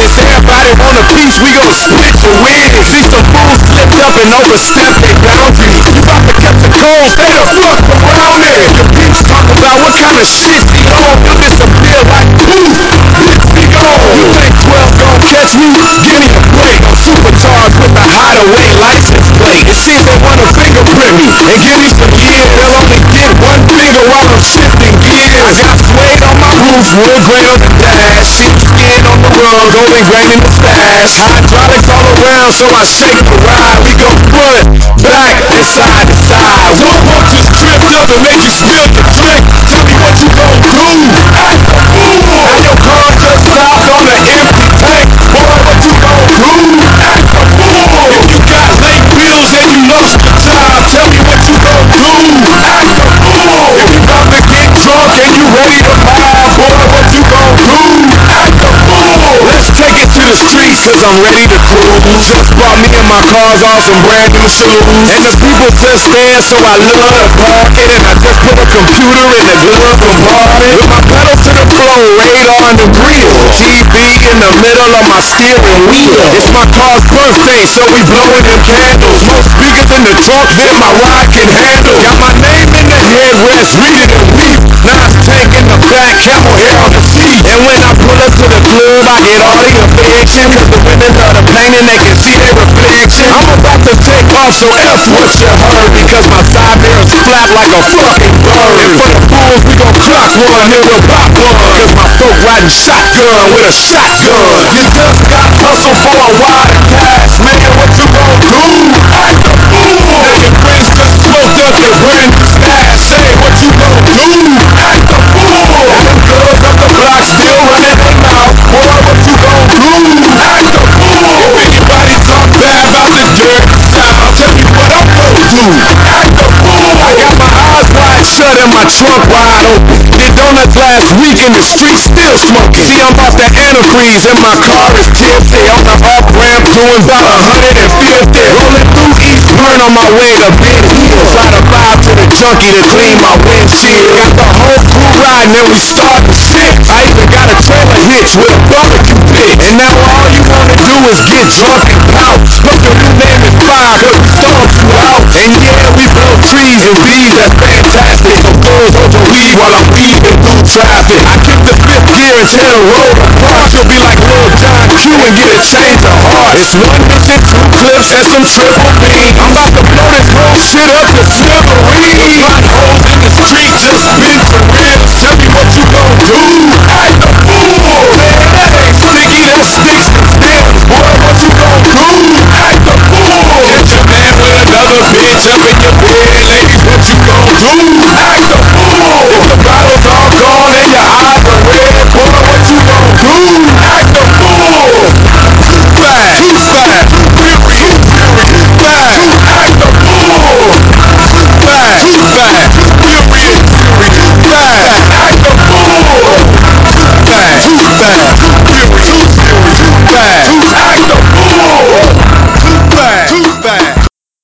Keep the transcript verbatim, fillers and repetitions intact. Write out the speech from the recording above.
business. Everybody want a piece, we gon' split your wig. See some fools slipped up and overstepped their boundaries. You bout to catch a cold, stay the fuck around it. Your peeps talk about what kind of shit he on. You'll disappear like poof, bitch be gone. You think twelve gon' catch me? Give me a break. I'm supercharged with a hideaway license plate. It seems they wanna fingerprint me and give me some years. They'll only get one finger while I'm shifting gears. I got suede on my roof, wood grain on the dash, sheepskin on the rug, golden grain in the stash. Hydraulics all around, so I shake the ride. We go front, back, and side to side. One more just tripped up and made you spill your drink. Tell me what you gon' do. Act a fool. Now your car just stopped on an empty tank. Boy, what you gon' do? Act a fool. If you got late bills and you lost your job, tell me what you gon' do. Act a fool. If you about to get drunk and you ready to mob, boy, what you gon' do? Act a fool. Let's take it to the streets, cause I'm ready to cruise. Just bought me and my cars on some brand new shoes. And the people just stand, so I love to park it. And I just put a computer in the glove compartment. With my pedal to the floor, radar on the grill. T V in the middle of my steering wheel. It's my car's birthday, so we blowing them candles. More speakers in the trunk than my ride can handle. Got my name in the headrest, read it and weep. Nice tank in the back, camel hair on the seat. And when I pull up to the club, I get all the affection. Cause the women love the pain and they can see their reflection. I'm about to take off, so F what you heard. Because my side mirrors flap like a fucking bird. And for the fools, we gon' clock one, then we'll pop one. Cause my folk riding shotgun with a shotgun. You just got hustle for a wad of cash. Man, what you gon' do? Act a fool. Now your friends just smoked up their brand new stash. Say what you gon' do? Act a fool. And them girls up the block still running their mouth. Boy, what you gon' do? Act a fool. If anybody talk bad about the dirty South, tell me what I'm gon' do. Act a fool. I got my eyes wide shut and my trunk wide open. Did donuts last week in the street still smoking. See, I'm off the antifreeze and my car is tipsy. On the up ramp doing about a hundred fifty. Rolling through Eastburn on my way to Ben Hill. Slide a five to the junkie to clean my windshield. Got the whole crew riding and we starting shit. I even got a trailer hitch with a barbecue pit. And now all you wanna do is get drunk and pout. But your new name is Fire cause we stomped you out. And yeah, we blow trees and bees, that's fantastic. So girls hold your weed while I'm weaving through traffic. I kick the fifth gear and tear the road apart. You'll be like Lil John Q and get a change of heart. It's one mission, two clips, and some triple beans. I'm about to blow this whole shit